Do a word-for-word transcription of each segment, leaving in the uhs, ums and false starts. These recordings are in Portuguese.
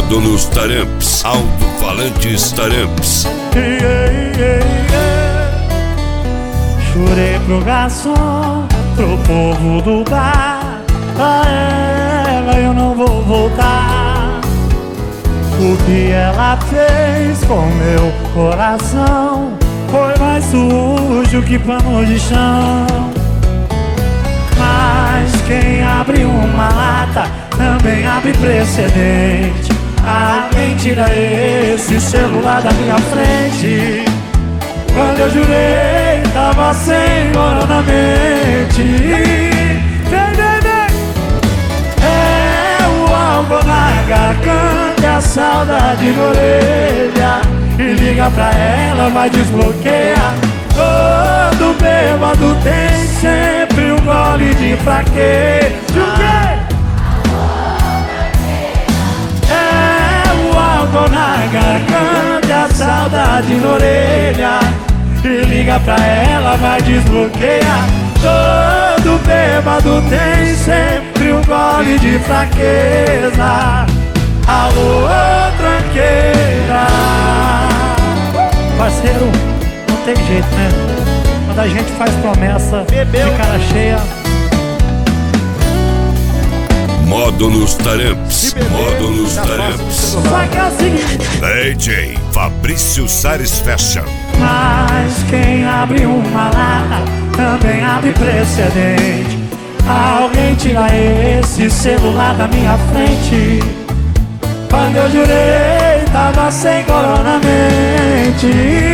Módulos Taramps, alto-falantes Taramps. Yeah, yeah, yeah. Chorei pro garçom, pro povo do bar. Pra ela eu não vou voltar. O que ela fez com meu coração foi mais sujo que pano de chão. Mas quem abre uma lata também abre precedente. Alguém tira esse celular da minha frente. Quando eu jurei, tava sem dor na mente. Vem, vem, vem. É o álcool na garganta e a saudade na orelha. E liga pra ela, vai desbloquear. Todo bêbado tem sempre um gole de fraqueza. O quê? É o álcool na garganta e a saudade na orelha. E liga pra ela, vai desbloquear. Todo bêbado tem sempre um gole de fraqueza. Alô, tranqueira. Parceiro, não tem jeito, né? Quando a gente faz promessa de cara cheia. Módulos Taramps, Módulos Taramps. Só que é o seguinte: D J Fabrício Sares Fashion. mas quem abre uma lata também abre precedente. Alguém tira esse celular da minha frente. Quando eu jurei, tava sem corona mente.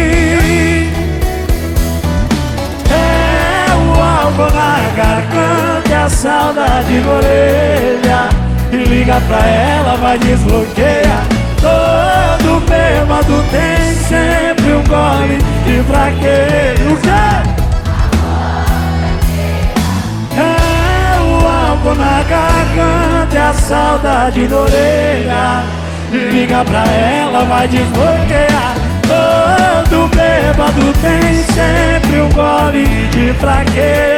É o álcool na garganta e a saudade na orelha. E liga pra ela, vai desbloquear. Todo bêbado tem sempre um gole de fraqueza. O quê? É o álcool na garganta e a saudade na orelha. E liga pra ela, vai desbloquear. Todo bêbado tem sempre um gole de fraqueza.